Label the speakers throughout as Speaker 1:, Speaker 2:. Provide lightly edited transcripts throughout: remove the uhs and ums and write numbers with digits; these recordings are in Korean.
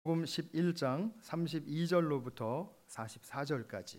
Speaker 1: 요한복음 11장 32절로부터 44절까지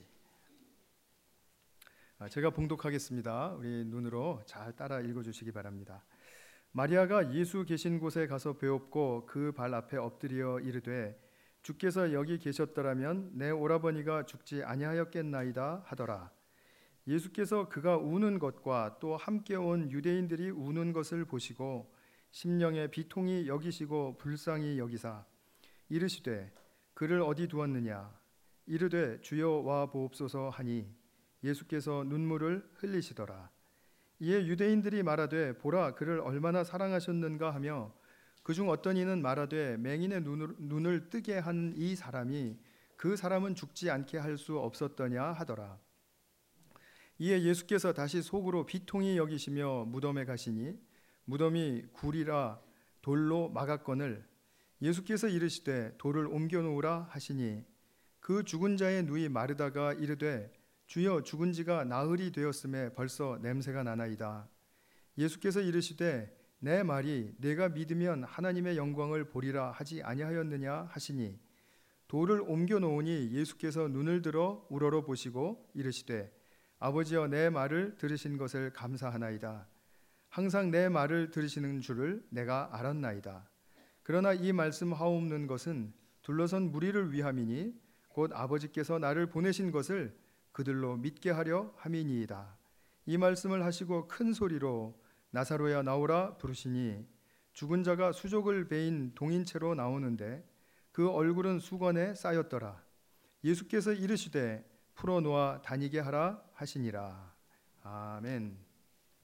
Speaker 1: 제가 봉독하겠습니다. 우리 눈으로 잘 따라 읽어주시기 바랍니다. 마리아가 예수 계신 곳에 가서 배웠고 그 발 앞에 엎드려 이르되 주께서 여기 계셨더라면 내 오라버니가 죽지 아니하였겠나이다 하더라. 예수께서 그가 우는 것과 또 함께 온 유대인들이 우는 것을 보시고 심령의 비통히 여기시고 불쌍히 여기사 이르시되 그를 어디 두었느냐. 이르되 주여 와 보옵소서 하니 예수께서 눈물을 흘리시더라. 이에 유대인들이 말하되 보라 그를 얼마나 사랑하셨는가 하며 그중 어떤 이는 말하되 맹인의 눈을 뜨게 한 이 사람이 그 사람은 죽지 않게 할 수 없었더냐 하더라. 이에 예수께서 다시 속으로 비통히 여기시며 무덤에 가시니 무덤이 굴이라 돌로 막았거늘 예수께서 이르시되 돌을 옮겨 놓으라 하시니 그 죽은 자의 누이 마르다가 이르되 주여 죽은 지가 나흘이 되었음에 벌써 냄새가 나나이다. 예수께서 이르시되 내 말이 내가 믿으면 하나님의 영광을 보리라 하지 아니하였느냐 하시니 돌을 옮겨 놓으니 예수께서 눈을 들어 우러러 보시고 이르시되 아버지여 내 말을 들으신 것을 감사하나이다. 항상 내 말을 들으시는 줄을 내가 알았나이다. 그러나 이 말씀 하옵는 것은 둘러선 무리를 위함이니 곧 아버지께서 나를 보내신 것을 그들로 믿게 하려 함이니이다. 이 말씀을 하시고 큰 소리로 나사로야 나오라 부르시니 죽은 자가 수족을 베인 동인채로 나오는데 그 얼굴은 수건에 쌓였더라. 예수께서 이르시되 풀어놓아 다니게 하라 하시니라. 아멘.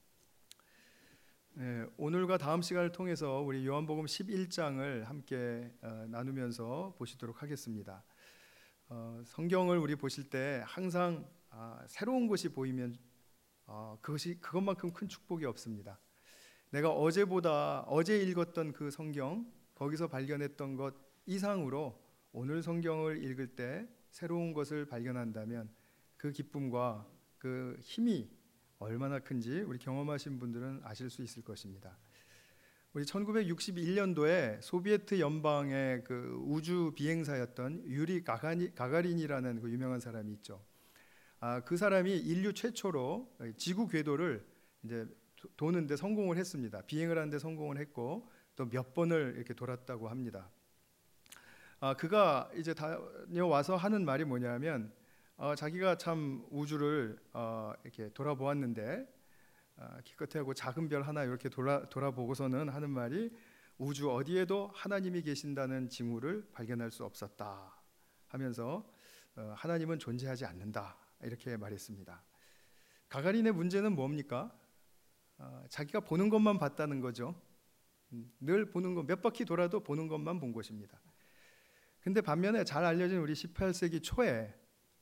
Speaker 1: 네, 오늘과 다음 시간을 통해서 우리 요한복음 11장을 함께 나누면서 보시도록 하겠습니다. 성경을 우리 보실 때 항상 새로운 것이 보이면 그것만큼 큰 축복이 없습니다. 내가 어제 읽었던 그 성경 거기서 발견했던 것 이상으로 오늘 성경을 읽을 때 새로운 것을 발견한다면 그 기쁨과 그 힘이 얼마나 큰지 우리 경험하신 분들은 아실 수 있을 것입니다. 우리 1961년도에 소비에트 연방의 그 우주 비행사였던 유리 가가린이라는 그 유명한 사람이 있죠. 그 사람이 인류 최초로 지구 궤도를 이제 도는데 성공을 했습니다. 비행을 하는데 성공을 했고 또 몇 번을 이렇게 돌았다고 합니다. 그가 이제 다녀와서 하는 말이 뭐냐면 자기가 참 우주를 이렇게 돌아보았는데 기껏해하고 작은 별 하나 이렇게 돌아보고서는 하는 말이 우주 어디에도 하나님이 계신다는 징후를 발견할 수 없었다 하면서 하나님은 존재하지 않는다 이렇게 말했습니다. 가가린의 문제는 뭡니까? 자기가 보는 것만 봤다는 거죠. 늘 보는 것, 몇 바퀴 돌아도 보는 것만 본 것입니다. 근데 반면에 잘 알려진 우리 18세기 초에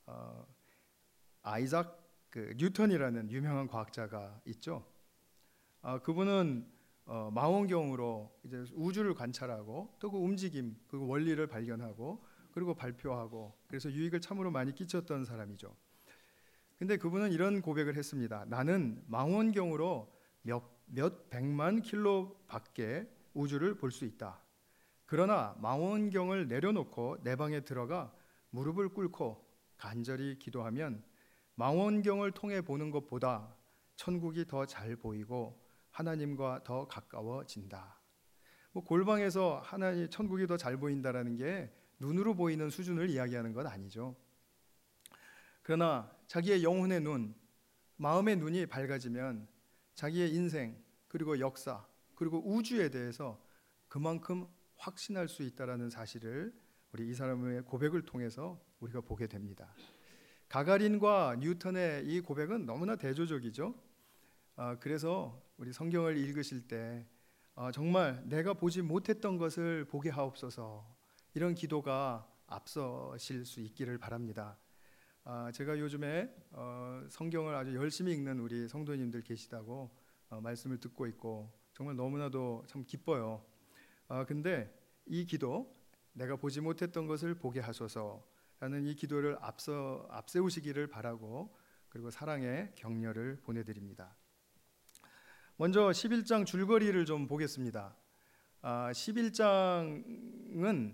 Speaker 1: 아이작 뉴턴이라는 유명한 과학자가 있죠. 그분은 망원경으로 이제 우주를 관찰하고 또 그 움직임, 그 원리를 발견하고 그리고 발표하고 그래서 유익을 참으로 많이 끼쳤던 사람이죠. 근데 그분은 이런 고백을 했습니다. 나는 망원경으로 몇 백만 킬로 밖에 우주를 볼 수 있다. 그러나 망원경을 내려놓고 내 방에 들어가 무릎을 꿇고 간절히 기도하면 망원경을 통해 보는 것보다 천국이 더 잘 보이고 하나님과 더 가까워진다. 골방에서 천국이 더 잘 보인다라는 게 눈으로 보이는 수준을 이야기하는 건 아니죠. 그러나 자기의 영혼의 눈, 마음의 눈이 밝아지면 자기의 인생 그리고 역사 그리고 우주에 대해서 그만큼 확신할 수 있다라는 사실을 우리 이 사람의 고백을 통해서 우리가 보게 됩니다. 가가린과 뉴턴의 이 고백은 너무나 대조적이죠. 그래서 우리 성경을 읽으실 때 정말 내가 보지 못했던 것을 보게 하옵소서 이런 기도가 앞서실 수 있기를 바랍니다. 제가 요즘에 성경을 아주 열심히 읽는 우리 성도님들 계시다고 말씀을 듣고 있고 정말 너무나도 참 기뻐요. 근데 이 기도 내가 보지 못했던 것을 보게 하소서라는 이 기도를 앞세우시기를 바라고 그리고 사랑의 격려를 보내드립니다. 먼저 11장 줄거리를 좀 보겠습니다. 11장은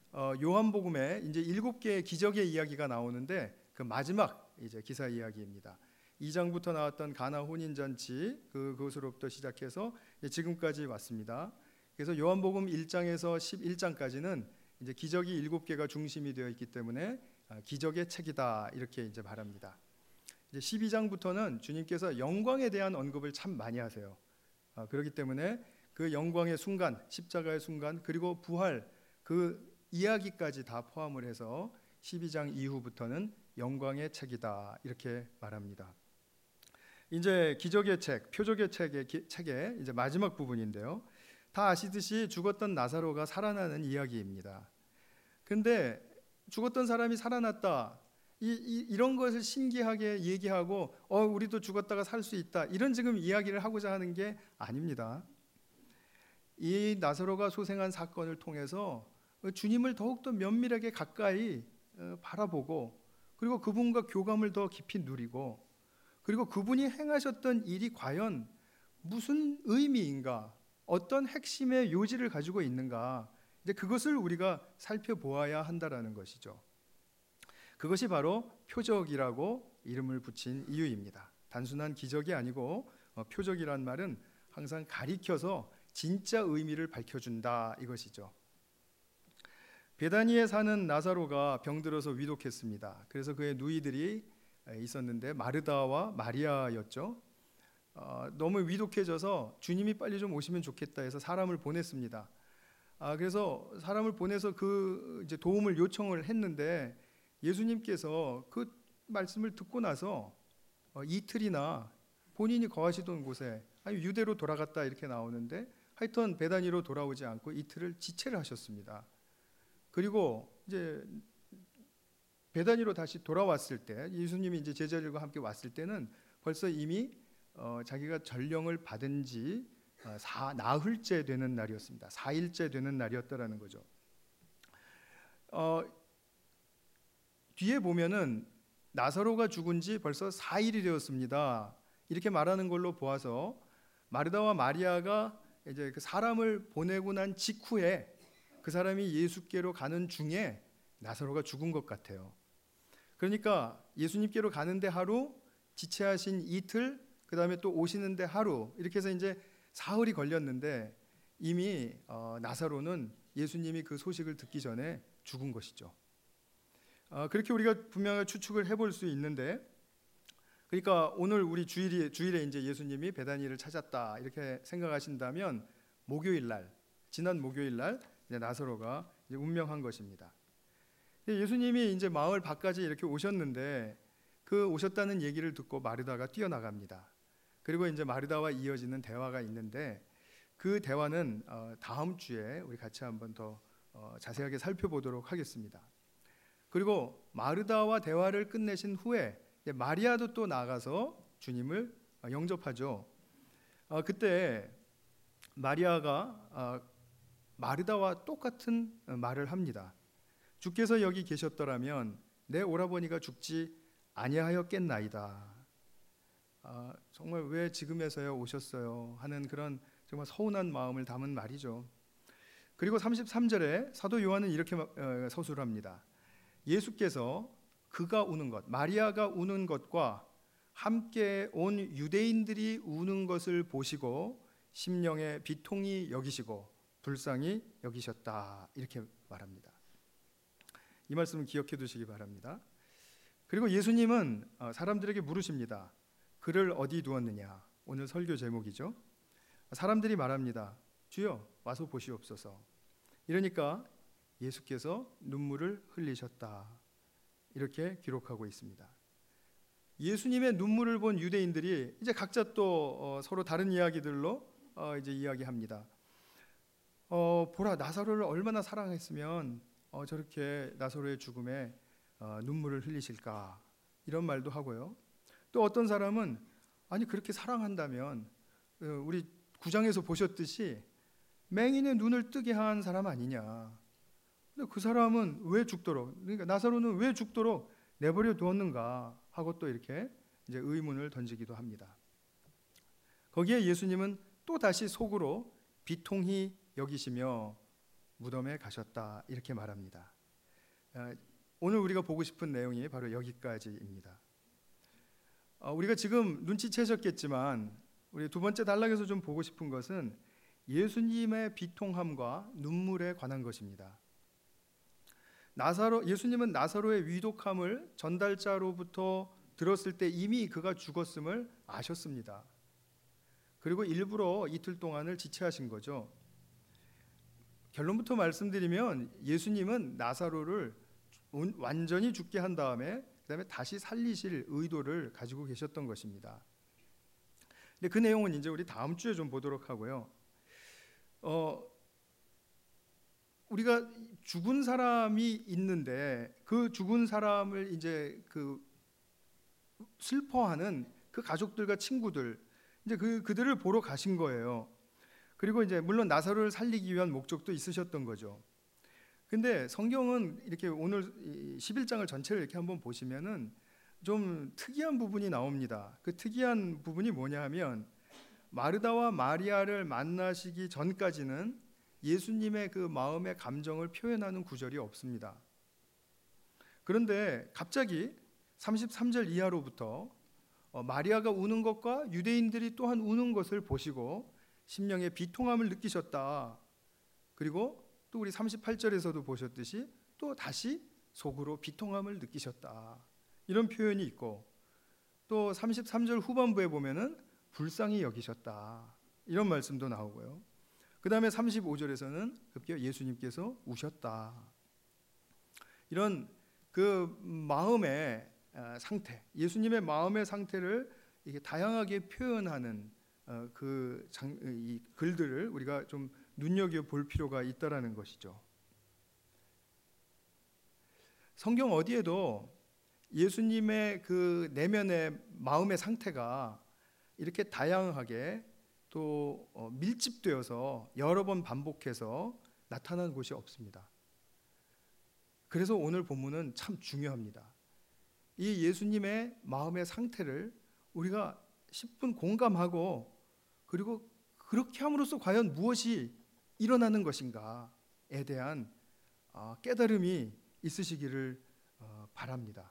Speaker 1: 요한복음에 이제 7개의 기적의 이야기가 나오는데 그 마지막 이제 기사 이야기입니다. 2장부터 나왔던 가나 혼인 잔치 그것으로부터 시작해서 지금까지 왔습니다. 그래서 요한복음 1장에서 11장까지는 이제 기적이 7개가 중심이 되어 있기 때문에 기적의 책이다 이렇게 이제 말합니다. 이제 12장부터는 주님께서 영광에 대한 언급을 참 많이 하세요. 그렇기 때문에 그 영광의 순간, 십자가의 순간, 그리고 부활 그 이야기까지 다 포함을 해서 12장 이후부터는 영광의 책이다 이렇게 말합니다. 이제 기적의 책, 표적의 책의 이제 마지막 부분인데요. 다 아시듯이 죽었던 나사로가 살아나는 이야기입니다. 근데 죽었던 사람이 살아났다. 이런 것을 신기하게 얘기하고 우리도 죽었다가 살 수 있다. 이런 지금 이야기를 하고자 하는 게 아닙니다. 이 나사로가 소생한 사건을 통해서 주님을 더욱더 면밀하게 가까이 바라보고 그리고 그분과 교감을 더 깊이 누리고 그리고 그분이 행하셨던 일이 과연 무슨 의미인가, 어떤 핵심의 요지를 가지고 있는가, 이제 그것을 우리가 살펴보아야 한다라는 것이죠. 그것이 바로 표적이라고 이름을 붙인 이유입니다. 단순한 기적이 아니고 표적이란 말은 항상 가리켜서 진짜 의미를 밝혀준다 이것이죠. 베다니에 사는 나사로가 병들어서 위독했습니다. 그래서 그의 누이들이 있었는데 마르다와 마리아였죠. 너무 위독해져서 주님이 빨리 좀 오시면 좋겠다 해서 사람을 보냈습니다. 그래서 사람을 보내서 그 이제 도움을 요청을 했는데 예수님께서 그 말씀을 듣고 나서 이틀이나 본인이 거하시던 곳에 유대로 돌아갔다 이렇게 나오는데 하여튼 베다니로 돌아오지 않고 이틀을 지체를 하셨습니다. 그리고 이제 베다니로 다시 돌아왔을 때 예수님이 이제 제자들과 함께 왔을 때는 벌써 이미 자기가 전령을 받은 지 나흘째 되는 날이었습니다. 4일째 되는 날이었다라는 거죠. 뒤에 보면은 나사로가 죽은 지 벌써 4일이 되었습니다. 이렇게 말하는 걸로 보아서 마르다와 마리아가 이제 그 사람을 보내고 난 직후에 그 사람이 예수께로 가는 중에 나사로가 죽은 것 같아요. 그러니까 예수님께로 가는데 하루, 지체하신 이틀, 그 다음에 또 오시는데 하루 이렇게 해서 이제 사흘이 걸렸는데 이미 나사로는 예수님이 그 소식을 듣기 전에 죽은 것이죠. 그렇게 우리가 분명히 추측을 해볼 수 있는데, 그러니까 오늘 우리 주일에 이제 예수님이 베다니를 찾았다 이렇게 생각하신다면 지난 목요일 날 이제 나사로가 이제 운명한 것입니다. 예수님이 이제 마을 밖까지 이렇게 오셨는데 그 오셨다는 얘기를 듣고 마르다가 뛰어나갑니다. 그리고 이제 마르다와 이어지는 대화가 있는데 그 대화는 다음 주에 우리 같이 한번 더 자세하게 살펴보도록 하겠습니다. 그리고 마르다와 대화를 끝내신 후에 마리아도 또 나가서 주님을 영접하죠. 그때 마리아가 마르다와 똑같은 말을 합니다. 주께서 여기 계셨더라면 내 오라버니가 죽지 아니하였겠나이다. 정말 왜 지금에서야 오셨어요 하는 그런 정말 서운한 마음을 담은 말이죠. 그리고 33절에 사도 요한은 이렇게 서술을 합니다. 예수께서 그가 우는 것, 마리아가 우는 것과 함께 온 유대인들이 우는 것을 보시고 심령에 비통히 여기시고 불쌍히 여기셨다 이렇게 말합니다. 이 말씀을 기억해 두시기 바랍니다. 그리고 예수님은 사람들에게 물으십니다. 그를 어디 두었느냐? 오늘 설교 제목이죠. 사람들이 말합니다. 주여 와서 보시옵소서. 이러니까 예수께서 눈물을 흘리셨다 이렇게 기록하고 있습니다. 예수님의 눈물을 본 유대인들이 이제 각자 또 서로 다른 이야기들로 이제 이야기합니다. 보라 나사로를 얼마나 사랑했으면 저렇게 나사로의 죽음에 눈물을 흘리실까 이런 말도 하고요. 또 어떤 사람은 아니 그렇게 사랑한다면 우리 9장에서 보셨듯이 맹인의 눈을 뜨게 한 사람 아니냐. 근데 그 사람은 왜 죽도록, 그러니까 나사로는 왜 죽도록 내버려 두었는가 하고 또 이렇게 이제 의문을 던지기도 합니다. 거기에 예수님은 또 다시 속으로 비통히 여기시며 무덤에 가셨다 이렇게 말합니다. 오늘 우리가 보고 싶은 내용이 바로 여기까지입니다. 우리가 지금 눈치채셨겠지만 우리 두 번째 단락에서 좀 보고 싶은 것은 예수님의 비통함과 눈물에 관한 것입니다. 예수님은 나사로의 위독함을 전달자로부터 들었을 때 이미 그가 죽었음을 아셨습니다. 그리고 일부러 이틀 동안을 지체하신 거죠. 결론부터 말씀드리면 예수님은 나사로를 완전히 죽게 한 다음에 그다음에 다시 살리실 의도를 가지고 계셨던 것입니다. 근데 그 내용은 이제 우리 다음 주에 좀 보도록 하고요. 우리가 죽은 사람이 있는데 그 죽은 사람을 이제 그 슬퍼하는 그 가족들과 친구들 이제 그들을 보러 가신 거예요. 그리고 이제 물론 나사로를 살리기 위한 목적도 있으셨던 거죠. 근데 성경은 이렇게 오늘 11장을 전체를 이렇게 한번 보시면은 좀 특이한 부분이 나옵니다. 그 특이한 부분이 뭐냐 하면 마르다와 마리아를 만나시기 전까지는 예수님의 그 마음의 감정을 표현하는 구절이 없습니다. 그런데 갑자기 33절 이하로부터 마리아가 우는 것과 유대인들이 또한 우는 것을 보시고 심령의 비통함을 느끼셨다. 그리고 또 우리 38절에서도 보셨듯이 또 다시 속으로 비통함을 느끼셨다. 이런 표현이 있고 또 33절 후반부에 보면은 불쌍히 여기셨다. 이런 말씀도 나오고요. 그 다음에 35절에서는 급기야 예수님께서 우셨다. 이런 그 마음의 상태, 예수님의 마음의 상태를 이게 다양하게 표현하는 이 글들을 우리가 좀 눈여겨 볼 필요가 있다라는 것이죠. 성경 어디에도 예수님의 그 내면의 마음의 상태가 이렇게 다양하게 또 밀집되어서 여러 번 반복해서 나타난 곳이 없습니다. 그래서 오늘 본문은 참 중요합니다. 이 예수님의 마음의 상태를 우리가 10분 공감하고 그리고 그렇게 함으로써 과연 무엇이 일어나는 것인가에 대한 깨달음이 있으시기를 바랍니다.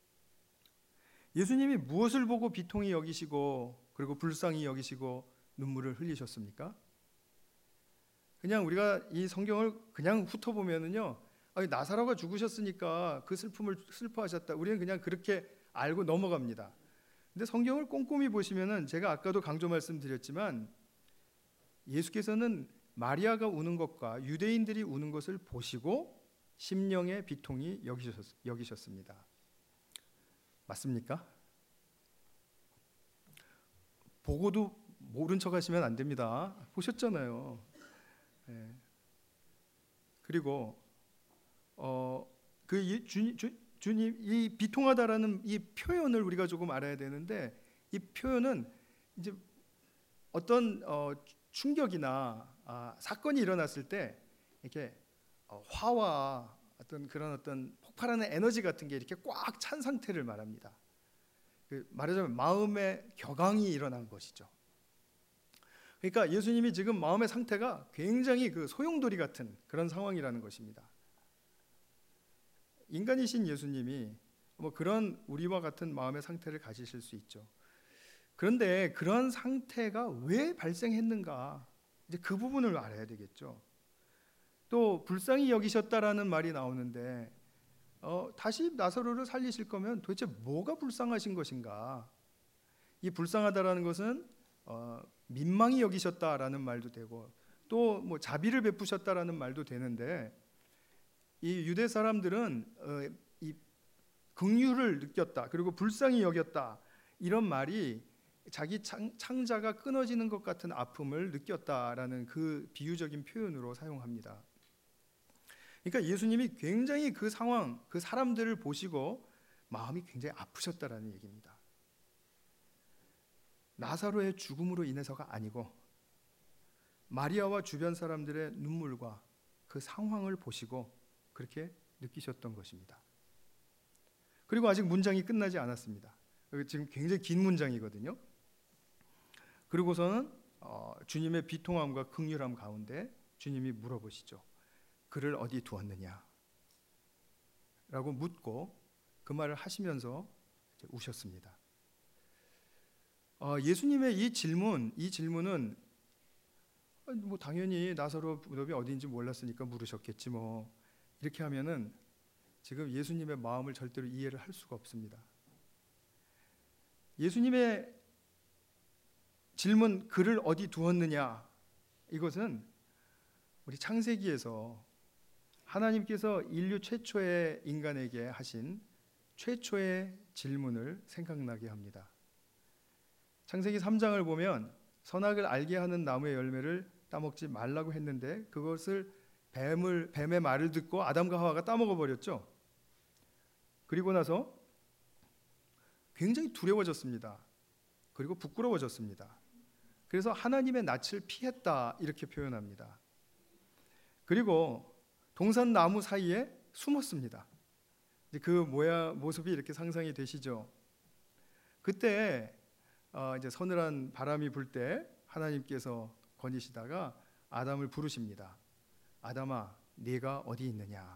Speaker 1: 예수님이 무엇을 보고 비통히 여기시고 그리고 불쌍히 여기시고 눈물을 흘리셨습니까? 그냥 우리가 이 성경을 그냥 훑어보면은요, 나사로가 죽으셨으니까 그 슬픔을 슬퍼하셨다. 우리는 그냥 그렇게 알고 넘어갑니다. 근데 성경을 꼼꼼히 보시면은 제가 아까도 강조 말씀드렸지만 예수께서는 마리아가 우는 것과 유대인들이 우는 것을 보시고 심령의 비통이 여기셨습니다. 맞습니까? 보고도 모른 척 하시면 안 됩니다. 보셨잖아요. 네. 그리고 주님 이 비통하다라는 이 표현을 우리가 조금 알아야 되는데 이 표현은 이제 어떤 충격이나 사건이 일어났을 때 이렇게 화와 어떤 폭발하는 에너지 같은 게 이렇게 꽉 찬 상태를 말합니다. 말하자면 마음의 격앙이 일어난 것이죠. 그러니까 예수님이 지금 마음의 상태가 굉장히 그 소용돌이 같은 그런 상황이라는 것입니다. 인간이신 예수님이 그런 우리와 같은 마음의 상태를 가지실 수 있죠. 그런데 그런 상태가 왜 발생했는가? 이제 그 부분을 알아야 되겠죠. 또 불쌍히 여기셨다라는 말이 나오는데 다시 나사로를 살리실 거면 도대체 뭐가 불쌍하신 것인가? 이 불쌍하다라는 것은 민망히 여기셨다라는 말도 되고 또 자비를 베푸셨다라는 말도 되는데 이 유대 사람들은 이 긍휼을 느꼈다 그리고 불쌍히 여겼다 이런 말이 자기 창자가 끊어지는 것 같은 아픔을 느꼈다라는 그 비유적인 표현으로 사용합니다. 그러니까 예수님이 굉장히 그 상황, 그 사람들을 보시고 마음이 굉장히 아프셨다라는 얘기입니다. 나사로의 죽음으로 인해서가 아니고 마리아와 주변 사람들의 눈물과 그 상황을 보시고 그렇게 느끼셨던 것입니다. 그리고 아직 문장이 끝나지 않았습니다. 지금 굉장히 긴 문장이거든요. 그리고서는 주님의 비통함과 긍휼함 가운데 주님이 물어보시죠. 그를 어디 두었느냐? 라고 묻고 그 말을 하시면서 이제 우셨습니다. 예수님의 이 질문은 뭐 당연히 나사로 무덤이 어디인지 몰랐으니까 물으셨겠지 뭐, 이렇게 하면은 지금 예수님의 마음을 절대로 이해를 할 수가 없습니다. 예수님의 질문, 그를 어디 두었느냐, 이것은 우리 창세기에서 하나님께서 인류 최초의 인간에게 하신 최초의 질문을 생각나게 합니다. 창세기 3장을 보면 선악을 알게 하는 나무의 열매를 따먹지 말라고 했는데 그것을 뱀의 말을 듣고 아담과 하와가 따먹어 버렸죠. 그리고 나서 굉장히 두려워졌습니다. 그리고 부끄러워졌습니다. 그래서 하나님의 낯을 피했다, 이렇게 표현합니다. 그리고 동산나무 사이에 숨었습니다. 그 모습이 이렇게 상상이 되시죠? 그때 이제 서늘한 바람이 불 때 하나님께서 거니시다가 아담을 부르십니다. 아담아, 네가 어디 있느냐?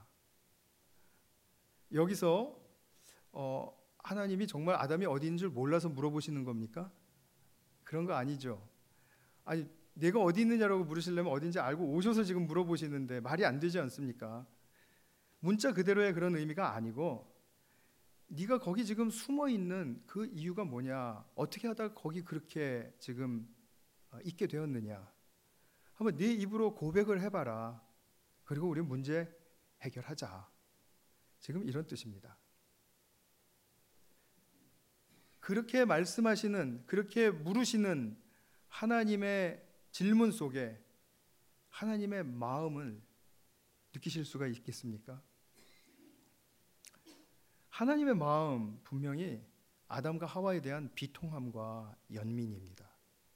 Speaker 1: 여기서 하나님이 정말 아담이 어디 있는 줄 몰라서 물어보시는 겁니까? 그런 거 아니죠. 아니, 내가 어디 있느냐라고 물으시려면 어딘지 알고 오셔서 지금 물어보시는데 말이 안 되지 않습니까? 문자 그대로의 그런 의미가 아니고, 네가 거기 지금 숨어 있는 그 이유가 뭐냐? 어떻게 하다가 거기 그렇게 지금 있게 되었느냐? 한번 네 입으로 고백을 해봐라. 그리고 우리 문제 해결하자. 지금 이런 뜻입니다. 그렇게 말씀하시는, 그렇게 물으시는 하나님의 질문 속에 하나님의 마음을 느끼실 수가 있겠습니까? 하나님의 마음, 분명히 아담과 하와에 대한 비통함과 연민입니다.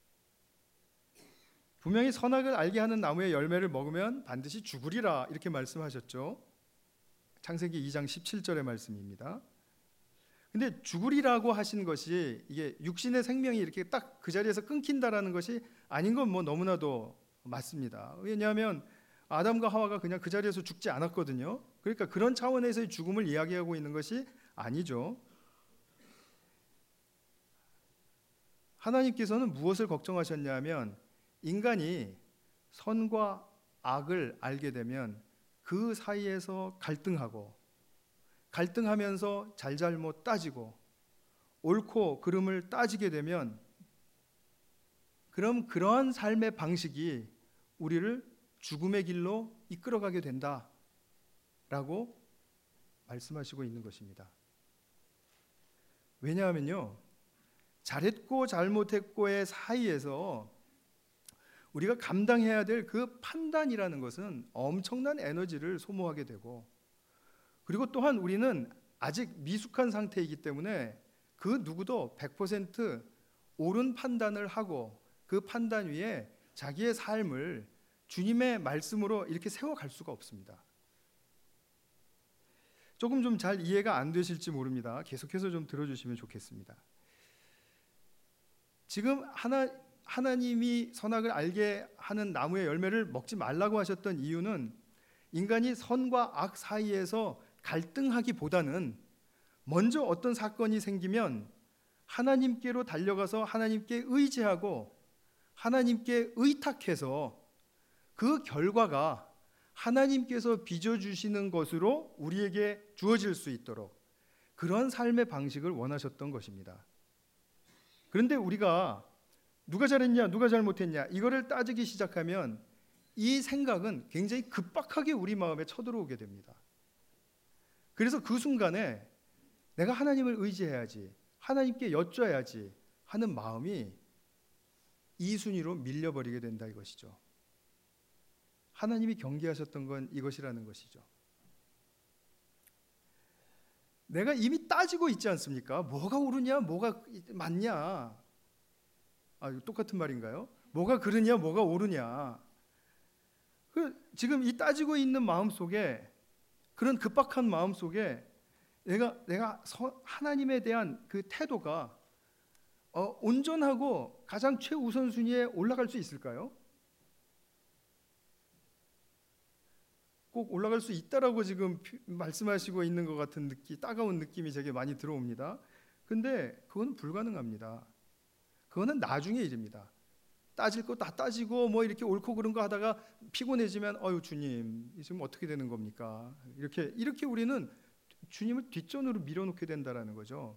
Speaker 1: 분명히 선악을 알게 하는 나무의 열매를 먹으면 반드시 죽으리라, 이렇게 말씀하셨죠. 창세기 2장 17절의 말씀입니다. 근데 죽으리라고 하신 것이 이게 육신의 생명이 이렇게 딱 그 자리에서 끊긴다라는 것이 아닌 건 뭐 너무나도 맞습니다. 왜냐하면 아담과 하와가 그냥 그 자리에서 죽지 않았거든요. 그러니까 그런 차원에서의 죽음을 이야기하고 있는 것이 아니죠. 하나님께서는 무엇을 걱정하셨냐면, 인간이 선과 악을 알게 되면 그 사이에서 갈등하면서 잘잘못 따지고 옳고 그름을 따지게 되면, 그럼 그러한 삶의 방식이 우리를 죽음의 길로 이끌어가게 된다라고 말씀하시고 있는 것입니다. 왜냐하면요, 잘했고 잘못했고의 사이에서 우리가 감당해야 될 그 판단이라는 것은 엄청난 에너지를 소모하게 되고, 그리고 또한 우리는 아직 미숙한 상태이기 때문에 그 누구도 100% 옳은 판단을 하고 그 판단 위에 자기의 삶을 주님의 말씀으로 이렇게 세워갈 수가 없습니다. 조금 좀 잘 이해가 안 되실지 모릅니다. 계속해서 좀 들어주시면 좋겠습니다. 지금 하나님이 선악을 알게 하는 나무의 열매를 먹지 말라고 하셨던 이유는, 인간이 선과 악 사이에서 갈등하기보다는 먼저 어떤 사건이 생기면 하나님께로 달려가서 하나님께 의지하고 하나님께 의탁해서 그 결과가 하나님께서 빚어주시는 것으로 우리에게 주어질 수 있도록, 그런 삶의 방식을 원하셨던 것입니다. 그런데 우리가 누가 잘했냐, 누가 잘못했냐, 이거를 따지기 시작하면 이 생각은 굉장히 급박하게 우리 마음에 쳐들어오게 됩니다. 그래서 그 순간에 내가 하나님을 의지해야지, 하나님께 여쭤야지 하는 마음이 이 순위로 밀려버리게 된다, 이것이죠. 하나님이 경계하셨던 건 이것이라는 것이죠. 내가 이미 따지고 있지 않습니까? 뭐가 옳으냐, 뭐가 맞냐. 똑같은 말인가요? 뭐가 그러냐, 뭐가 옳으냐. 지금 이 따지고 있는 마음 속에, 그런 급박한 마음 속에 내가 하나님에 대한 그 태도가 온전하고 가장 최우선순위에 올라갈 수 있을까요? 꼭 올라갈 수 있다라고 지금 말씀하시고 있는 것 같은 느낌, 따가운 느낌이 제게 많이 들어옵니다. 근데 그건 불가능합니다. 그거는 나중의 일입니다. 따질 거 다 따지고 뭐 이렇게 옳고 그른 거 하다가 피곤해지면 어유 주님 지금 어떻게 되는 겁니까? 이렇게 우리는 주님을 뒷전으로 밀어놓게 된다라는 거죠.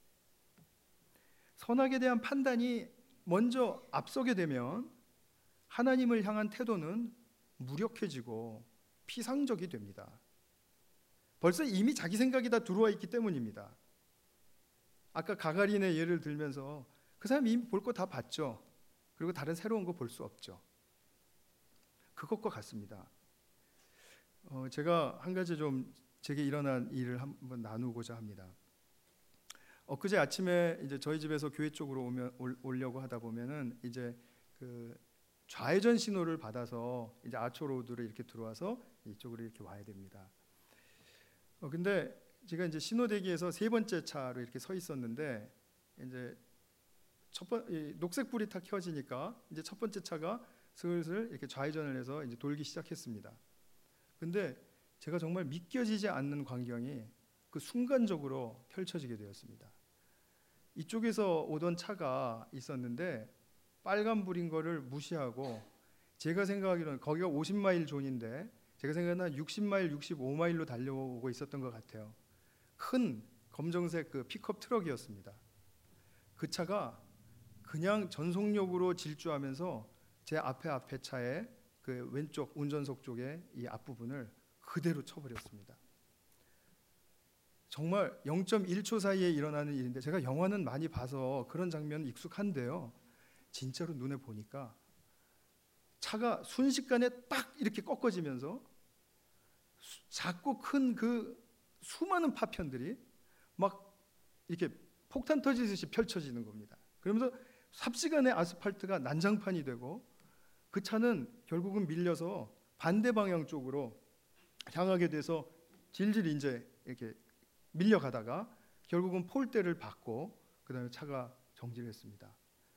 Speaker 1: 선악에 대한 판단이 먼저 앞서게 되면 하나님을 향한 태도는 무력해지고 피상적이 됩니다. 벌써 이미 자기 생각이 다 들어와 있기 때문입니다. 아까 가가린의 예를 들면서 그 사람이 이미 볼 거 다 봤죠. 그리고 다른 새로운 거 볼 수 없죠. 그것과 같습니다. 제가 한 가지 좀 제게 일어난 일을 한번 나누고자 합니다. 엊그제 아침에 이제 저희 집에서 교회 쪽으로 오려고 하다 보면은 이제 그 좌회전 신호를 받아서 이제 아초로드로 이렇게 들어와서 이쪽으로 이렇게 와야 됩니다. 근데 제가 이제 신호 대기에서 세 번째 차로 이렇게 서 있었는데 이제 녹색 불이 탁 켜지니까 이제 첫 번째 차가 슬슬 이렇게 좌회전을 해서 이제 돌기 시작했습니다. 근데 제가 정말 믿겨지지 않는 광경이 그 순간적으로 펼쳐지게 되었습니다. 이쪽에서 오던 차가 있었는데 빨간불인 거를 무시하고 제가 생각하기로는 거기가 50마일 존인데 제가 생각하는 60마일, 65마일로 달려오고 있었던 것 같아요. 큰 검정색 그 픽업 트럭이었습니다. 그 차가 그냥 전속력으로 질주하면서 제 앞에 차의 그 왼쪽 운전석 쪽에 이 앞부분을 그대로 쳐버렸습니다. 정말 0.1초 사이에 일어나는 일인데 제가 영화는 많이 봐서 그런 장면은 익숙한데요. 진짜로 눈에 보니까 차가 순식간에 딱 이렇게 꺾어지면서 작고 큰 그 수많은 파편들이 막 이렇게 폭탄 터지듯이 펼쳐지는 겁니다. 그러면서 삽시간에 아스팔트가 난장판이 되고 그 차는 결국은 밀려서 반대 방향 쪽으로 향하게 돼서 질질 이제 이렇게 밀려가다가 결국은 폴대를 받고 그다음에 차가 정지했습니다.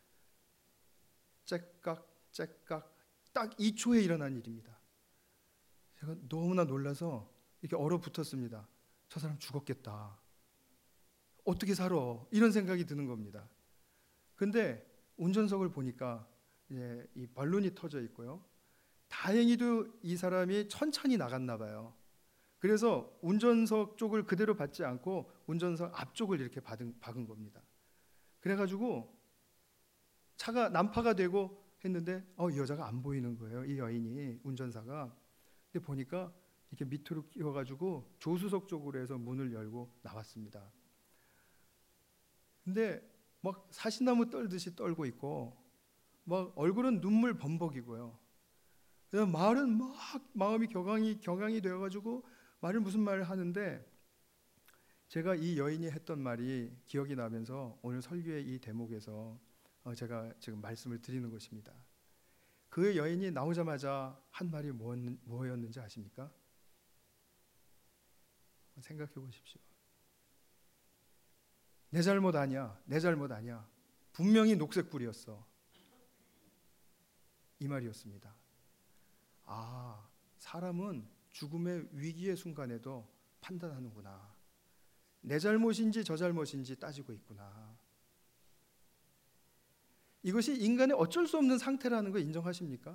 Speaker 1: 째깍 딱 2초에 일어난 일입니다. 제가 너무나 놀라서 이렇게 얼어붙었습니다. 저 사람 죽었겠다. 어떻게 살아? 이런 생각이 드는 겁니다. 근데 운전석을 보니까 이제 이 발론이 터져 있고요. 다행히도 이 사람이 천천히 나갔나 봐요. 그래서 운전석 쪽을 그대로 받지 않고 운전석 앞쪽을 이렇게 박은 겁니다. 그래가지고 차가 난파가 되고 했는데 이 여자가 안 보이는 거예요. 이 여인이 운전사가. 근데 보니까 이렇게 밑으로 끼워가지고 조수석 쪽으로 해서 문을 열고 나왔습니다. 근데 막 사시나무 떨듯이 떨고 있고 막 얼굴은 눈물 범벅이고요. 그래서 말은 막 마음이 격앙이 되어가지고 말을 무슨 말을 하는데 제가 이 여인이 했던 말이 기억이 나면서 오늘 설교의 이 대목에서 제가 지금 말씀을 드리는 것입니다. 그 여인이 나오자마자 한 말이 뭐였는지 아십니까? 생각해 보십시오. 내 잘못 아니야. 내 잘못 아니야. 분명히 녹색불이었어. 이 말이었습니다. 사람은 죽음의 위기의 순간에도 판단하는구나. 내 잘못인지 저 잘못인지 따지고 있구나. 이것이 인간의 어쩔 수 없는 상태라는 거 인정하십니까?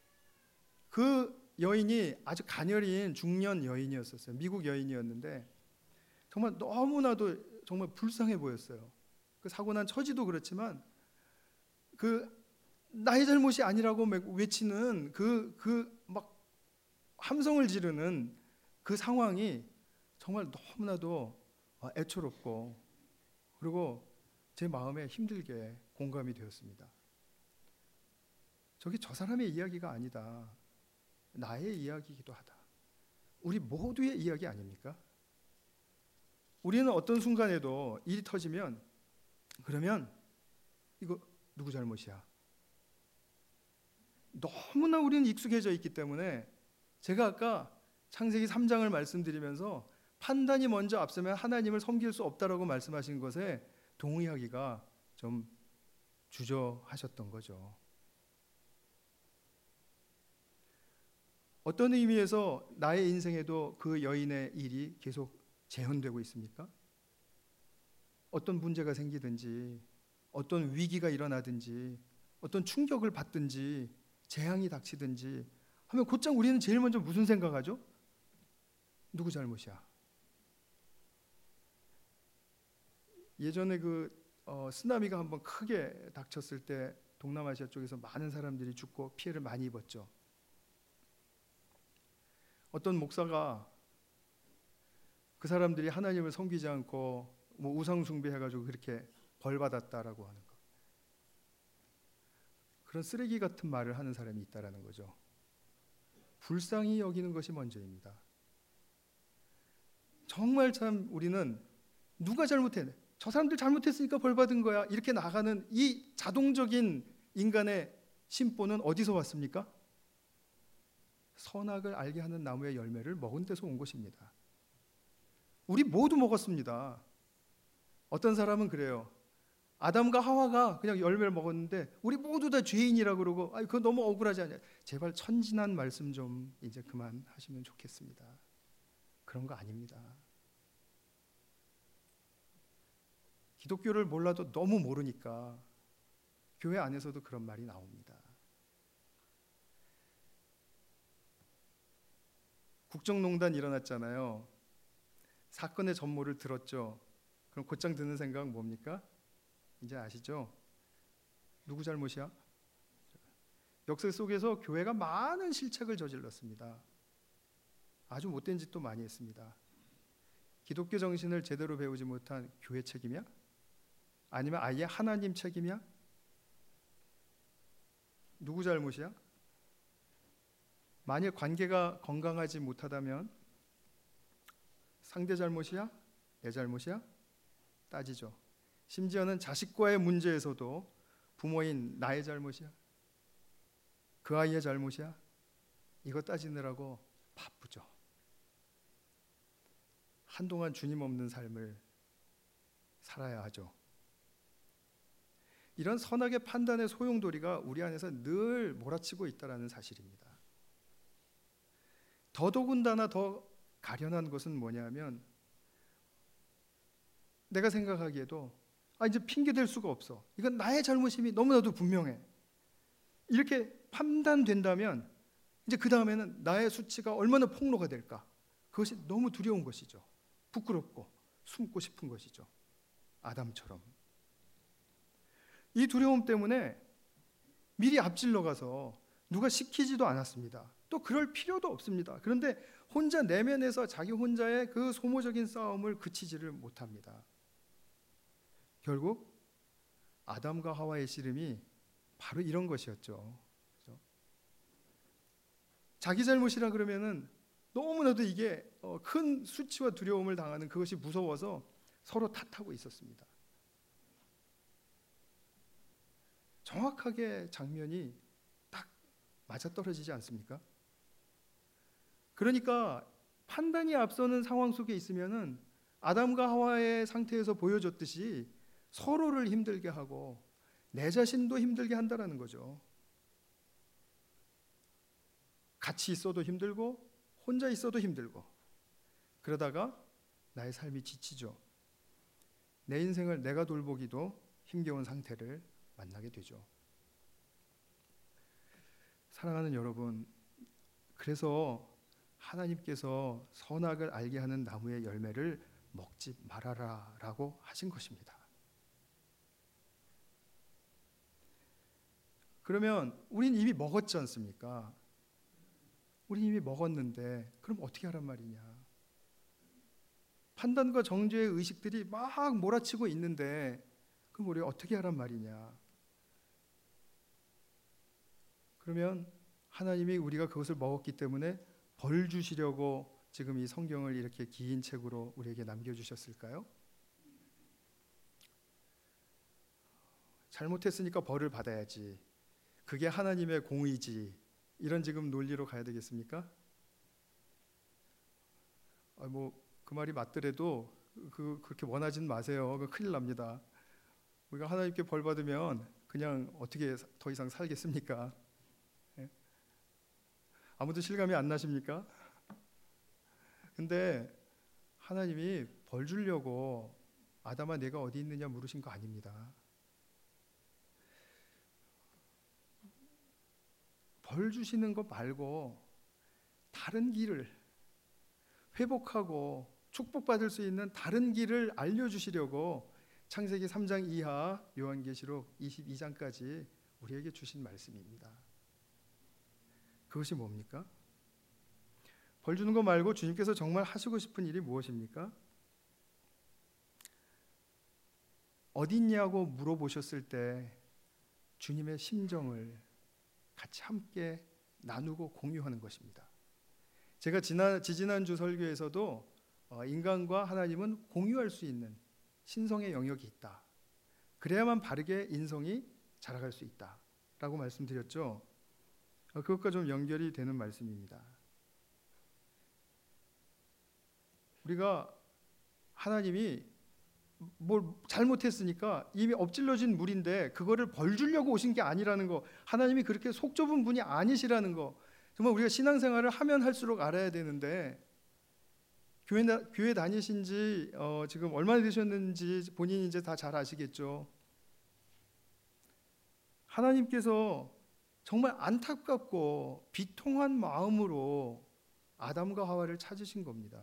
Speaker 1: 그 여인이 아주 가녀린 중년 여인이었어요. 미국 여인이었는데 정말 너무나도 정말 불쌍해 보였어요. 그 사고 난 처지도 그렇지만 그 나의 잘못이 아니라고 외치는 그 막 함성을 지르는 그 상황이 정말 너무나도 애처롭고 그리고 제 마음에 힘들게 공감이 되었습니다. 저게 저 사람의 이야기가 아니다. 나의 이야기이기도 하다. 우리 모두의 이야기 아닙니까? 우리는 어떤 순간에도 일이 터지면 그러면 이거 누구 잘못이야? 너무나 우리는 익숙해져 있기 때문에 제가 아까 창세기 3장을 말씀드리면서 판단이 먼저 앞서면 하나님을 섬길 수 없다라고 말씀하신 것에 동의하기가 좀 주저하셨던 거죠. 어떤 의미에서 나의 인생에도 그 여인의 일이 계속 재현되고 있습니까? 어떤 문제가 생기든지, 어떤 위기가 일어나든지, 어떤 충격을 받든지, 재앙이 닥치든지 하면 곧장 우리는 제일 먼저 무슨 생각하죠? 누구 잘못이야? 예전에 쓰나미가 한번 크게 닥쳤을 때 동남아시아 쪽에서 많은 사람들이 죽고 피해를 많이 입었죠. 어떤 목사가 그 사람들이 하나님을 섬기지 않고 우상 숭배해가지고 그렇게 벌 받았다라고 하는 거. 그런 쓰레기 같은 말을 하는 사람이 있다라는 거죠. 불쌍히 여기는 것이 먼저입니다. 정말 참 우리는 누가 잘못했네, 저 사람들 잘못했으니까 벌 받은 거야, 이렇게 나가는 이 자동적인 인간의 심보는 어디서 왔습니까? 선악을 알게 하는 나무의 열매를 먹은 데서 온 것입니다. 우리 모두 먹었습니다. 어떤 사람은 그래요. 아담과 하와가 그냥 열매를 먹었는데 우리 모두 다 죄인이라고 그러고, 그거 너무 억울하지 않냐. 제발 천진한 말씀 좀 이제 그만하시면 좋겠습니다. 그런 거 아닙니다. 기독교를 몰라도 너무 모르니까 교회 안에서도 그런 말이 나옵니다. 국정농단 일어났잖아요. 사건의 전모를 들었죠. 그럼 곧장 드는 생각 뭡니까? 이제 아시죠? 누구 잘못이야? 역사 속에서 교회가 많은 실책을 저질렀습니다. 아주 못된 짓도 많이 했습니다. 기독교 정신을 제대로 배우지 못한 교회 책임이야? 아니면 아예 하나님 책임이야? 누구 잘못이야? 만일 관계가 건강하지 못하다면 상대 잘못이야? 내 잘못이야? 따지죠. 심지어는 자식과의 문제에서도 부모인 나의 잘못이야? 그 아이의 잘못이야? 이거 따지느라고 바쁘죠. 한동안 주님 없는 삶을 살아야 하죠. 이런 선악의 판단의 소용돌이가 우리 안에서 늘 몰아치고 있다는 사실입니다. 더더군다나 더 가련한 것은 뭐냐면, 내가 생각하기에도 이제 핑계 댈 수가 없어, 이건 나의 잘못임이 너무나도 분명해, 이렇게 판단된다면 이제 그 다음에는 나의 수치가 얼마나 폭로가 될까, 그것이 너무 두려운 것이죠. 부끄럽고 숨고 싶은 것이죠. 아담처럼. 이 두려움 때문에 미리 앞질러 가서 누가 시키지도 않았습니다. 또 그럴 필요도 없습니다. 그런데 혼자 내면에서 자기 혼자의 그 소모적인 싸움을 그치지를 못합니다. 결국 아담과 하와의 씨름이 바로 이런 것이었죠. 그렇죠? 자기 잘못이라 그러면은 너무나도 이게 큰 수치와 두려움을 당하는 그것이 무서워서 서로 탓하고 있었습니다. 정확하게 장면이 딱 맞아떨어지지 않습니까? 그러니까 판단이 앞서는 상황 속에 있으면은 아담과 하와의 상태에서 보여줬듯이 서로를 힘들게 하고 내 자신도 힘들게 한다라는 거죠. 같이 있어도 힘들고 혼자 있어도 힘들고, 그러다가 나의 삶이 지치죠. 내 인생을 내가 돌보기도 힘겨운 상태를 만나게 되죠. 사랑하는 여러분, 그래서 하나님께서 선악을 알게 하는 나무의 열매를 먹지 말아라 라고 하신 것입니다. 그러면 우린 이미 먹었지 않습니까? 우린 이미 먹었는데 그럼 어떻게 하란 말이냐? 판단과 정죄의 의식들이 막 몰아치고 있는데 그럼 우리 어떻게 하란 말이냐? 그러면 하나님이 우리가 그것을 먹었기 때문에 벌 주시려고 지금 이 성경을 이렇게 긴 책으로 우리에게 남겨주셨을까요? 잘못했으니까 벌을 받아야지, 그게 하나님의 공의지, 이런 지금 논리로 가야 되겠습니까? 그 말이 맞더라도 그렇게 원하진 마세요. 그 큰일 납니다. 우리가 하나님께 벌 받으면 그냥 어떻게 더 이상 살겠습니까? 아무도 실감이 안 나십니까? 근데 하나님이 벌 주려고 아담아 내가 어디 있느냐 물으신 거 아닙니다. 벌 주시는 거 말고 다른 길을, 회복하고 축복받을 수 있는 다른 길을 알려주시려고 창세기 3장 이하 요한계시록 22장까지 우리에게 주신 말씀입니다. 그것이 뭡니까? 벌 주는 거 말고 주님께서 정말 하시고 싶은 일이 무엇입니까? 어디 있냐고 물어보셨을 때 주님의 심정을 같이 함께 나누고 공유하는 것입니다. 제가 지지난주 설교에서도 인간과 하나님은 공유할 수 있는 신성의 영역이 있다. 그래야만 바르게 인성이 자라갈 수 있다라고 말씀드렸죠. 그것과 좀 연결이 되는 말씀입니다. 우리가 하나님이 뭘 잘못했으니까 이미 엎질러진 물인데 그거를 벌 주려고 오신 게 아니라는 거, 하나님이 그렇게 속 좁은 분이 아니시라는 거, 정말 우리가 신앙생활을 하면 할수록 알아야 되는데, 교회 다니신 지 지금 얼마나 되셨는지 본인이 이제 다 잘 아시겠죠. 하나님께서 정말 안타깝고 비통한 마음으로 아담과 하와를 찾으신 겁니다.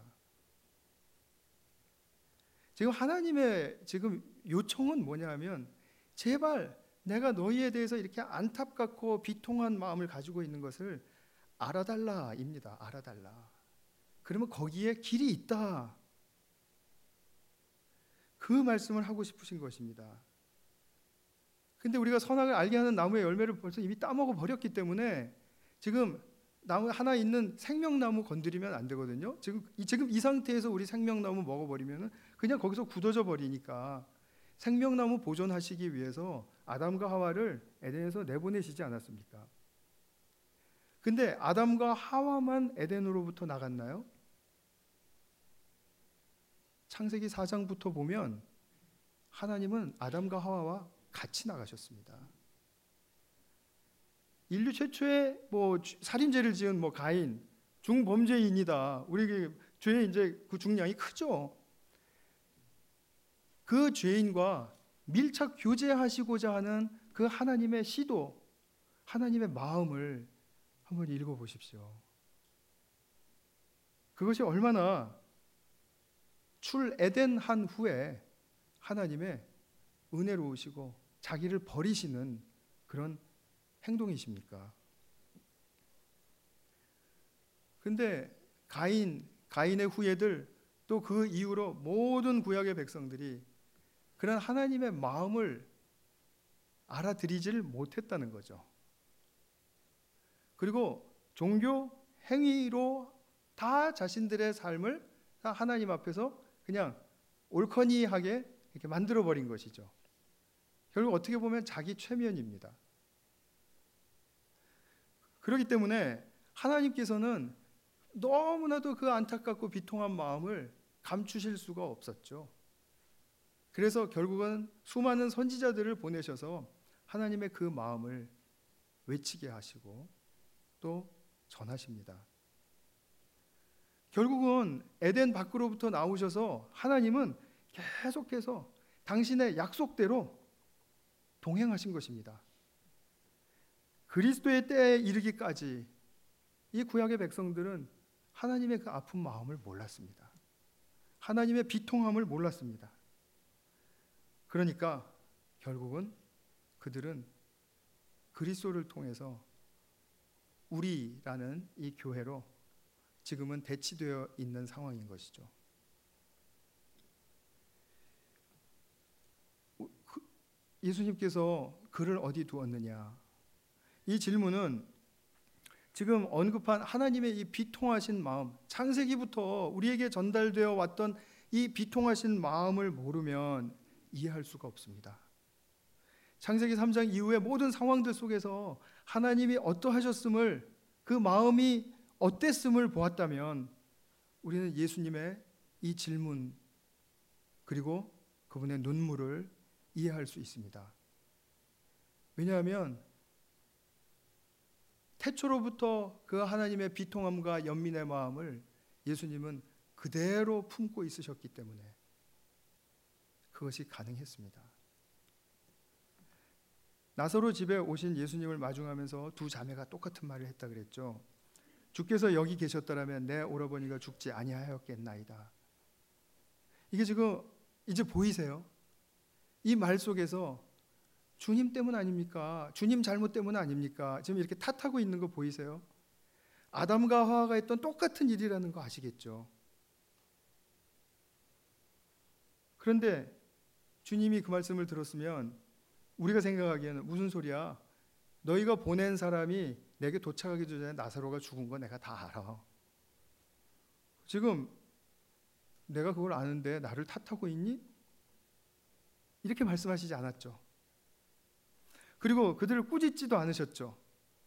Speaker 1: 지금 하나님의 지금 요청은 뭐냐면, 제발 내가 너희에 대해서 이렇게 안타깝고 비통한 마음을 가지고 있는 것을 알아달라입니다. 알아달라. 그러면 거기에 길이 있다. 그 말씀을 하고 싶으신 것입니다. 근데 우리가 선악을 알게 하는 나무의 열매를 벌써 이미 따먹어 버렸기 때문에 지금 나무 하나 있는 생명나무 건드리면 안 되거든요. 지금 이 상태에서 우리 생명나무 먹어버리면 그냥 거기서 굳어져 버리니까, 생명나무 보존하시기 위해서 아담과 하와를 에덴에서 내보내시지 않았습니까? 근데 아담과 하와만 에덴으로부터 나갔나요? 창세기 4장부터 보면 하나님은 아담과 하와와 같이 나가셨습니다. 인류 최초의 살인죄를 지은 가인, 중범죄인이다. 우리 죄의 이제 그 중량이 크죠. 그 죄인과 밀착 교제하시고자 하는 그 하나님의 시도, 하나님의 마음을 한번 읽어보십시오. 그것이 얼마나 출에덴한 후에 하나님의 은혜로우시고 자기를 버리시는 그런 행동이십니까? 근데 가인의 후예들, 또 그 이후로 모든 구약의 백성들이 그런 하나님의 마음을 알아들이지를 못했다는 거죠. 그리고 종교 행위로 다 자신들의 삶을 다 하나님 앞에서 그냥 올커니하게 이렇게 만들어버린 것이죠. 결국 어떻게 보면 자기 최면입니다. 그렇기 때문에 하나님께서는 너무나도 그 안타깝고 비통한 마음을 감추실 수가 없었죠. 그래서 결국은 수많은 선지자들을 보내셔서 하나님의 그 마음을 외치게 하시고 또 전하십니다. 결국은 에덴 밖으로부터 나오셔서 하나님은 계속해서 당신의 약속대로 동행하신 것입니다. 그리스도의 때에 이르기까지 이 구약의 백성들은 하나님의 그 아픈 마음을 몰랐습니다. 하나님의 비통함을 몰랐습니다. 그러니까 결국은 그들은 그리스도를 통해서 우리라는 이 교회로 지금은 대치되어 있는 상황인 것이죠. 예수님께서 그를 어디 두었느냐? 이 질문은 지금 언급한 하나님의 이 비통하신 마음, 창세기부터 우리에게 전달되어 왔던 이 비통하신 마음을 모르면 이해할 수가 없습니다. 창세기 3장 이후의 모든 상황들 속에서 하나님이 어떠하셨음을, 그 마음이 어땠음을 보았다면 우리는 예수님의 이 질문 그리고 그분의 눈물을 이해할 수 있습니다. 왜냐하면 태초로부터 그 하나님의 비통함과 연민의 마음을 예수님은 그대로 품고 있으셨기 때문에 그것이 가능했습니다. 나사로 집에 오신 예수님을 마중하면서 두 자매가 똑같은 말을 했다 그랬죠. 주께서 여기 계셨더라면 내 오라버니가 죽지 아니하였겠나이다. 이게 지금 이제 보이세요? 이 말 속에서 주님 때문 아닙니까? 주님 잘못 때문 아닙니까? 지금 이렇게 탓하고 있는 거 보이세요? 아담과 하와가 했던 똑같은 일이라는 거 아시겠죠? 그런데 주님이 그 말씀을 들었으면 우리가 생각하기에는 무슨 소리야? 너희가 보낸 사람이 내게 도착하기 전에 나사로가 죽은 거 내가 다 알아. 지금 내가 그걸 아는데 나를 탓하고 있니? 이렇게 말씀하시지 않았죠. 그리고 그들을 꾸짖지도 않으셨죠.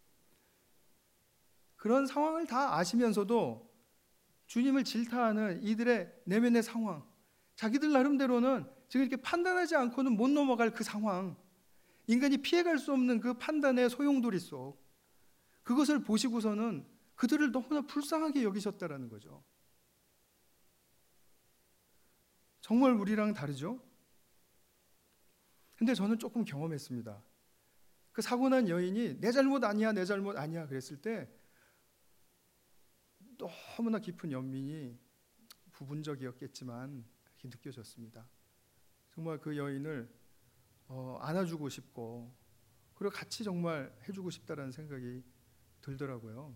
Speaker 1: 그런 상황을 다 아시면서도 주님을 질타하는 이들의 내면의 상황, 자기들 나름대로는 지금 이렇게 판단하지 않고는 못 넘어갈 그 상황, 인간이 피해갈 수 없는 그 판단의 소용돌이 속, 그것을 보시고서는 그들을 너무나 불쌍하게 여기셨다라는 거죠. 정말 우리랑 다르죠? 근데 저는 조금 경험했습니다. 그 사고 난 여인이 내 잘못 아니야, 내 잘못 아니야 그랬을 때 너무나 깊은 연민이 부분적이었겠지만 이렇게 느껴졌습니다. 정말 그 여인을 안아주고 싶고 그리고 같이 정말 해주고 싶다라는 생각이 들더라고요.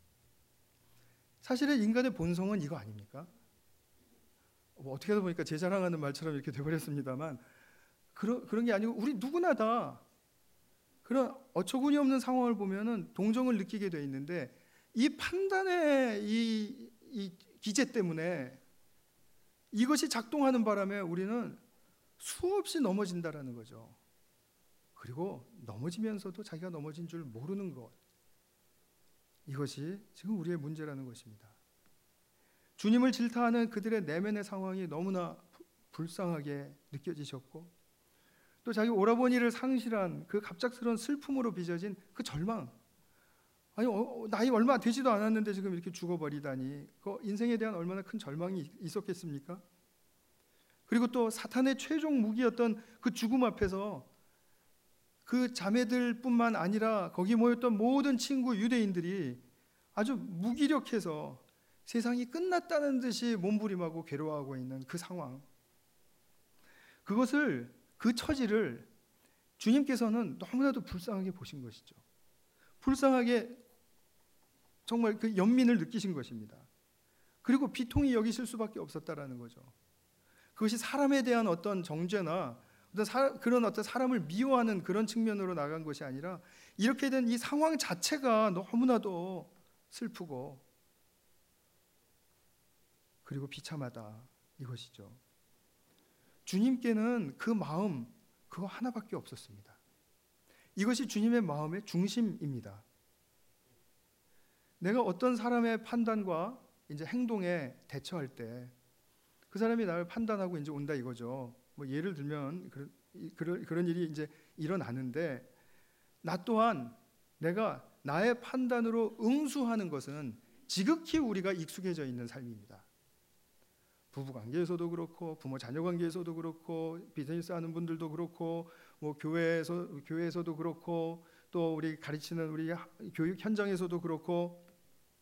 Speaker 1: 사실은 인간의 본성은 이거 아닙니까? 어떻게 하다 보니까 제 자랑하는 말처럼 이렇게 돼버렸습니다만 그런 게 아니고 우리 누구나 다 그런 어처구니 없는 상황을 보면은 동정을 느끼게 돼 있는데 이 판단의 이 기제 때문에 이것이 작동하는 바람에 우리는 수없이 넘어진다라는 거죠. 그리고 넘어지면서도 자기가 넘어진 줄 모르는 것, 이것이 지금 우리의 문제라는 것입니다. 주님을 질타하는 그들의 내면의 상황이 너무나 불쌍하게 느껴지셨고 또 자기 오라버니를 상실한 그 갑작스러운 슬픔으로 빚어진 그 절망, 아니 나이 얼마 되지도 않았는데 지금 이렇게 죽어버리다니 그 인생에 대한 얼마나 큰 절망이 있었겠습니까? 그리고 또 사탄의 최종 무기였던 그 죽음 앞에서 그 자매들뿐만 아니라 거기 모였던 모든 친구 유대인들이 아주 무기력해서 세상이 끝났다는 듯이 몸부림하고 괴로워하고 있는 그 상황, 그 처지를 주님께서는 너무나도 불쌍하게 보신 것이죠. 불쌍하게 정말 그 연민을 느끼신 것입니다. 그리고 비통히 여기실 수밖에 없었다라는 거죠. 그것이 사람에 대한 어떤 정죄나 그런 어떤 사람을 미워하는 그런 측면으로 나간 것이 아니라 이렇게 된 이 상황 자체가 너무나도 슬프고 그리고 비참하다 이것이죠. 주님께는 그 마음 그거 하나밖에 없었습니다. 이것이 주님의 마음의 중심입니다. 내가 어떤 사람의 판단과 이제 행동에 대처할 때 그 사람이 나를 판단하고 이제 온다 이거죠. 뭐 예를 들면 그런 일이 이제 일어나는데 나 또한 내가 나의 판단으로 응수하는 것은 지극히 우리가 익숙해져 있는 삶입니다. 부부 관계에서도 그렇고 부모 자녀 관계에서도 그렇고 비즈니스 하는 분들도 그렇고 뭐 교회에서도 그렇고 또 우리 가르치는 우리 교육 현장에서도 그렇고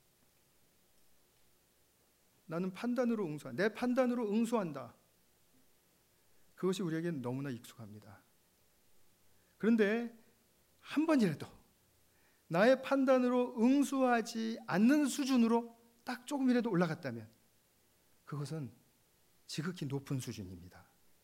Speaker 1: 나는 판단으로 응수한다. 내 판단으로 응수한다. 그것이 우리에게는 너무나 익숙합니다. 그런데 한 번이라도 나의 판단으로 응수하지 않는 수준으로 딱 조금이라도 올라갔다면 그것은 지극히 높은 수준입니다.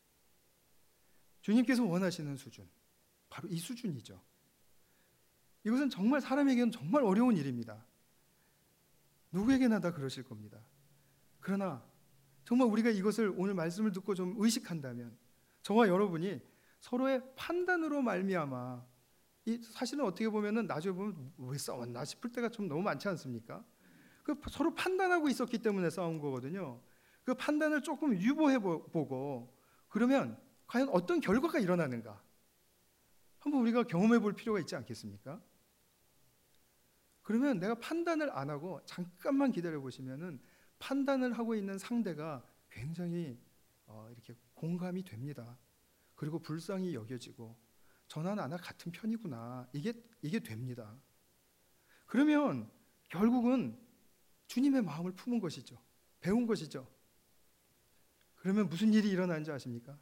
Speaker 1: 주님께서 원하시는 수준, 바로 이 수준이죠. 이것은 정말 사람에게는 정말 어려운 일입니다. 누구에게나 다 그러실 겁니다. 그러나 정말 우리가 이것을 오늘 말씀을 듣고 좀 의식한다면 저와 여러분이 서로의 판단으로 말미암아 사실은 어떻게 보면은 나중에 보면 왜 싸웠나 싶을 때가 좀 너무 많지 않습니까? 그 서로 판단하고 있었기 때문에 싸운 거거든요. 그 판단을 조금 유보해 보고 그러면 과연 어떤 결과가 일어나는가 한번 우리가 경험해 볼 필요가 있지 않겠습니까? 그러면 내가 판단을 안 하고 잠깐만 기다려 보시면은 판단을 하고 있는 상대가 굉장히 이렇게 공감이 됩니다. 그리고 불쌍히 여겨지고 저나 나나 같은 편이구나, 이게 됩니다. 그러면 결국은 주님의 마음을 품은 것이죠. 배운 것이죠. 그러면 무슨 일이 일어나는지 아십니까?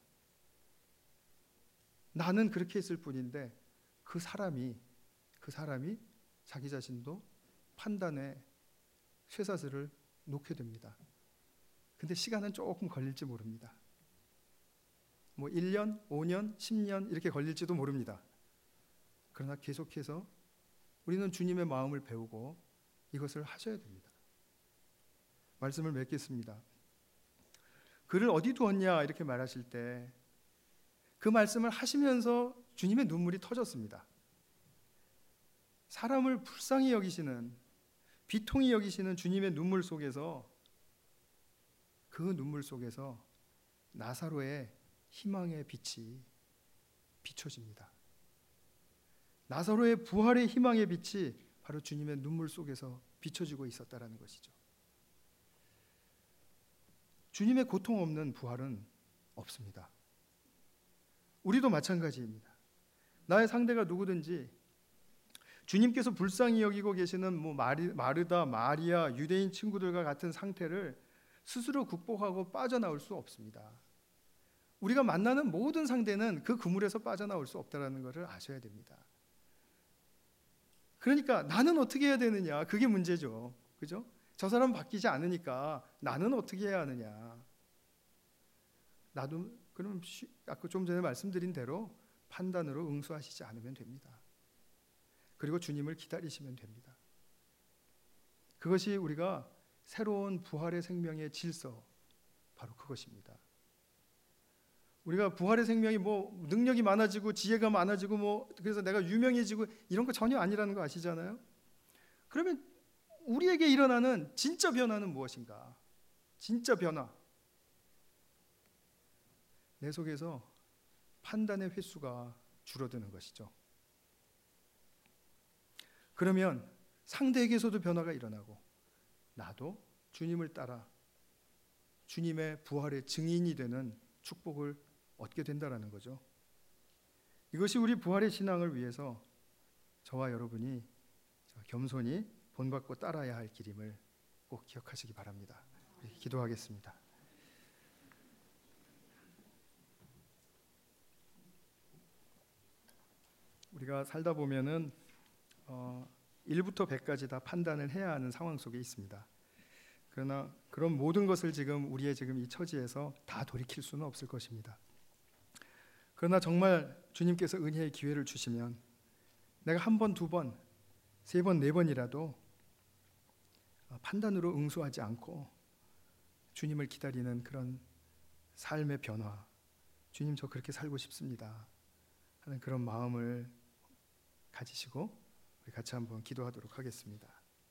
Speaker 1: 나는 그렇게 했을 뿐인데 그 사람이 자기 자신도 판단에 쇠사슬을 놓게 됩니다. 근데 시간은 조금 걸릴지 모릅니다. 뭐 1년, 5년, 10년 이렇게 걸릴지도 모릅니다. 그러나 계속해서 우리는 주님의 마음을 배우고 이것을 하셔야 됩니다. 말씀을 맺겠습니다. 그를 어디 두었냐 이렇게 말하실 때 그 말씀을 하시면서 주님의 눈물이 터졌습니다. 사람을 불쌍히 여기시는, 비통히 여기시는 주님의 눈물 속에서, 그 눈물 속에서 나사로의 희망의 빛이 비춰집니다. 나사로의 부활의 희망의 빛이 바로 주님의 눈물 속에서 비춰지고 있었다라는 것이죠. 주님의 고통 없는 부활은 없습니다. 우리도 마찬가지입니다. 나의 상대가 누구든지 주님께서 불쌍히 여기고 계시는 마르다, 마리아, 유대인 친구들과 같은 상태를 스스로 극복하고 빠져나올 수 없습니다. 우리가 만나는 모든 상대는 그 그물에서 빠져나올 수 없다는 것을 아셔야 됩니다. 그러니까 나는 어떻게 해야 되느냐, 그게 문제죠. 그죠? 저 사람 바뀌지 않으니까 나는 어떻게 해야 하느냐. 나도 그럼 아까 좀 전에 말씀드린 대로 판단으로 응수하시지 않으면 됩니다. 그리고 주님을 기다리시면 됩니다. 그것이 우리가 새로운 부활의 생명의 질서, 바로 그것입니다. 우리가 부활의 생명이 능력이 많아지고 지혜가 많아지고 그래서 내가 유명해지고 이런 거 전혀 아니라는 거 아시잖아요. 그러면 우리에게 일어나는 진짜 변화는 무엇인가? 진짜 변화. 내 속에서 판단의 횟수가 줄어드는 것이죠. 그러면 상대에게서도 변화가 일어나고 나도 주님을 따라 주님의 부활의 증인이 되는 축복을 얻게 된다는 거죠. 이것이 우리 부활의 신앙을 위해서 저와 여러분이 겸손히 본받고 따라야 할 길임을 꼭 기억하시기 바랍니다. 기도하겠습니다. 우리가 살다 보면은 1부터 100까지 다 판단을 해야 하는 상황 속에 있습니다. 그러나 그런 모든 것을 우리의 이 처지에서 다 돌이킬 수는 없을 것입니다. 그러나 정말 주님께서 은혜의 기회를 주시면 내가 한 번, 두 번, 세 번, 네 번이라도 판단으로 응수하지 않고 주님을 기다리는 그런 삶의 변화, 주님 저 그렇게 살고 싶습니다 하는 그런 마음을 가지시고 우리 같이 한번 기도하도록 하겠습니다.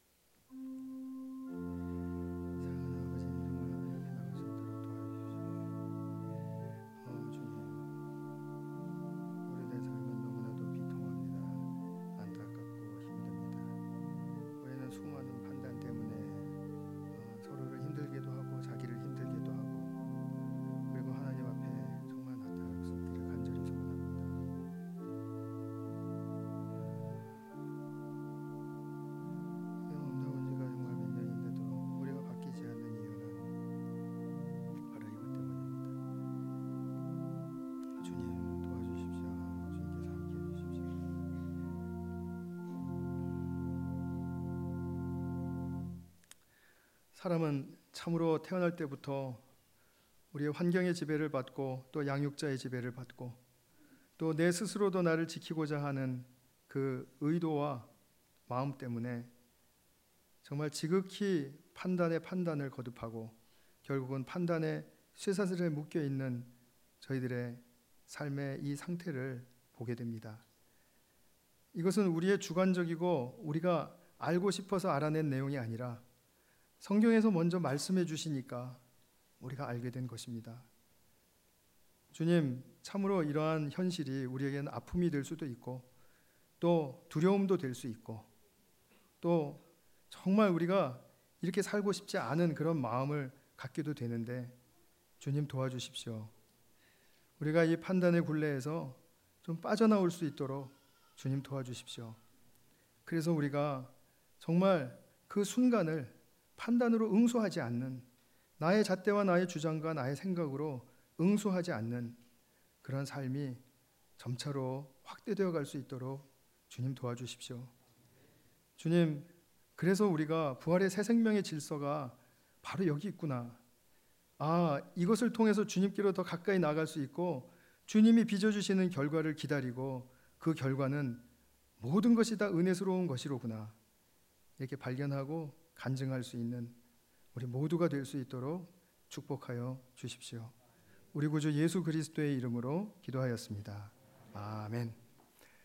Speaker 1: 사람은 참으로 태어날 때부터 우리의 환경의 지배를 받고 또 양육자의 지배를 받고 또 내 스스로도 나를 지키고자 하는 그 의도와 마음 때문에 정말 지극히 판단을 거듭하고 결국은 판단의 쇠사슬에 묶여 있는 저희들의 삶의 이 상태를 보게 됩니다. 이것은 우리의 주관적이고 우리가 알고 싶어서 알아낸 내용이 아니라 성경에서 먼저 말씀해 주시니까 우리가 알게 된 것입니다. 주님, 참으로 이러한 현실이 우리에게는 아픔이 될 수도 있고 또 두려움도 될 수 있고 또 정말 우리가 이렇게 살고 싶지 않은 그런 마음을 갖기도 되는데 주님 도와주십시오. 우리가 이 판단의 굴레에서 좀 빠져나올 수 있도록 주님 도와주십시오. 그래서 우리가 정말 그 순간을 판단으로 응수하지 않는, 나의 잣대와 나의 주장과 나의 생각으로 응수하지 않는 그런 삶이 점차로 확대되어 갈 수 있도록 주님 도와주십시오. 주님, 그래서 우리가 부활의 새 생명의 질서가 바로 여기 있구나. 이것을 통해서 주님께로 더 가까이 나아갈 수 있고 주님이 빚어주시는 결과를 기다리고 그 결과는 모든 것이 다 은혜스러운 것이로구나. 이렇게 발견하고 간증할 수 있는 우리 모두가 될 수 있도록 축복하여 주십시오. 우리 구주 예수 그리스도의 이름으로 기도하였습니다. 아멘.